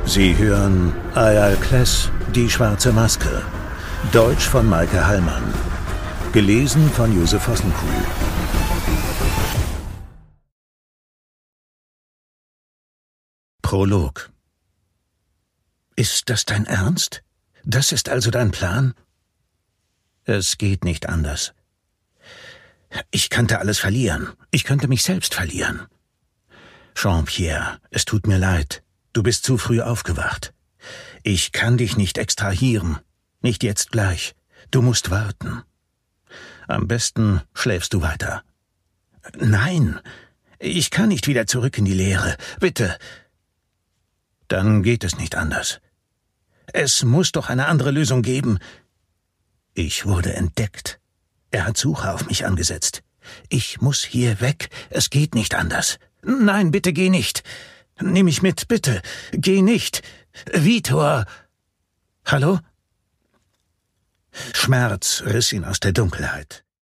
Sie hören Eyal Kless, Die schwarze Maske. Deutsch von Maike Hallmann. Gelesen von Josef Vossenkuhl. Prolog. Ist das dein Ernst? Das ist also dein Plan? Es geht nicht anders. Ich könnte alles verlieren. Ich könnte mich selbst verlieren. Jean-Pierre, es tut mir leid. Du bist zu früh aufgewacht. Ich kann dich nicht extrahieren. Nicht jetzt gleich. Du musst warten. Am besten schläfst du weiter. Nein, ich kann nicht wieder zurück in die Leere. Bitte. Dann geht es nicht anders. Es muss doch eine andere Lösung geben. Ich wurde entdeckt. Er hat Suche auf mich angesetzt. Ich muss hier weg. Es geht nicht anders. Nein, bitte geh nicht. Nimm mich mit, bitte. Geh nicht. Vitor. Hallo? Schmerz riss ihn aus der Dunkelheit.